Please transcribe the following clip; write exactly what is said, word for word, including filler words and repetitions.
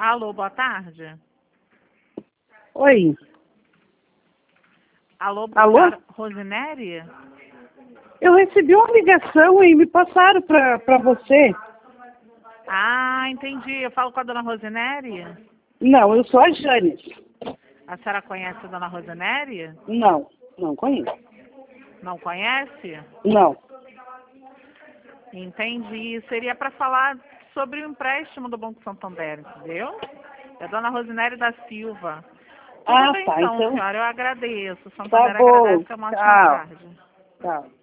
Alô, boa tarde. Oi. Alô, Alô? Rosineri? Eu recebi uma ligação e me passaram para você. Ah, entendi. Eu falo com a dona Rosineri? Não, eu sou a Janes. A senhora conhece a dona Rosineri? Não, não conheço. Não conhece? Não. Entendi. Seria para falar sobre o empréstimo do Banco Santander, entendeu? É a dona Rosineri da Silva. Tudo Ah, bem tá. então, Então, senhora. Eu agradeço. tá Santander bom. agradece. É uma ótima Tchau. tarde. Tchau.